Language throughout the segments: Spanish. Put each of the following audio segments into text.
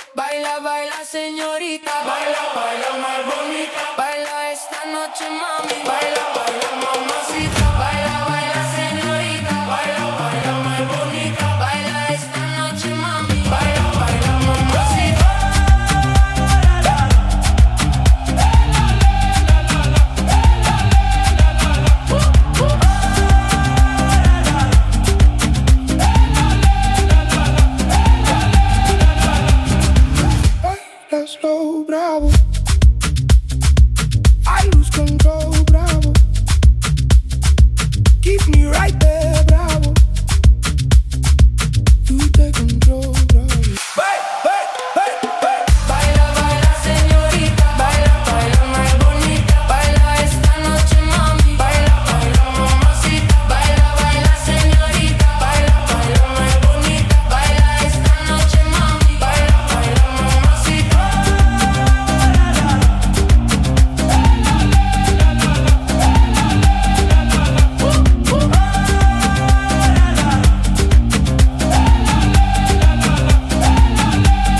Baila, baila, señorita. Baila, baila más bonita. Baila esta noche, mami. Baila, baila mamacita. Baila, baila, señorita. Baila, baila más bonita. Baila esta noche, mami. Baila, baila mamacita. Baila slow, bravo. I lose control, bravo. Keep me right there, bravo. You take control, bravo. Hey, hey, hey, hey. Baila, baila, señorita. Baila, baila más bonita. Baila esta noche, mami. Baila, baila mamacita. Baila, baila, señorita. Baila, baila más bonita. Baila esta noche, mami. Baila, baila mamacita.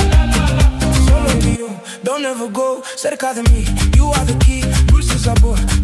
Solo you, don't ever go cerca de mí. You are the key, dulce sabor.